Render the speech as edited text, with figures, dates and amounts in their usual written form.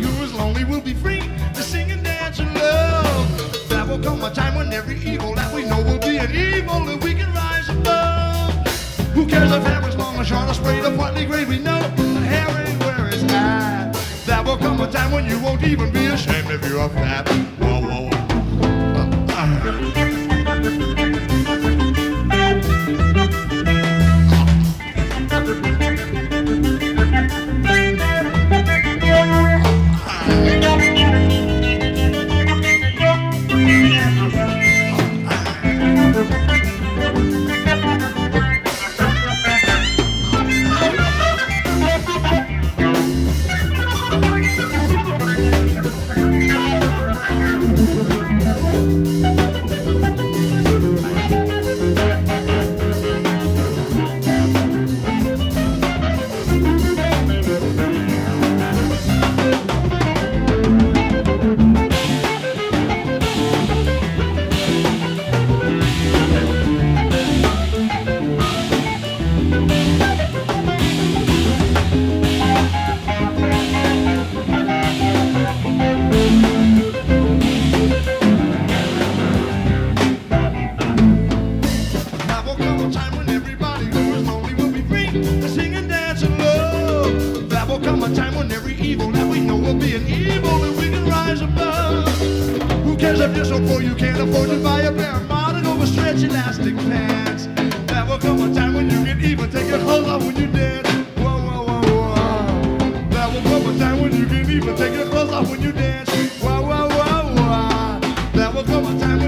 who is lonely will be free to sing and dance and love. There will come a time when every evil that we know will be an evil that we can rise above. Who cares if hair is long or short or straight or partly gray? We know the hair ain't where it's at. There will come a time when you won't even be ashamed if you're fat. Whoa, whoa. If you're so poor you can't afford to buy a pair of modern overstretched elastic pants, there will come a time when you can even take your clothes off when you dance. Whoa, whoa, whoa, whoa. There will come a time when you can even take your clothes off when you dance. Whoa, whoa, whoa, whoa. There will come a time when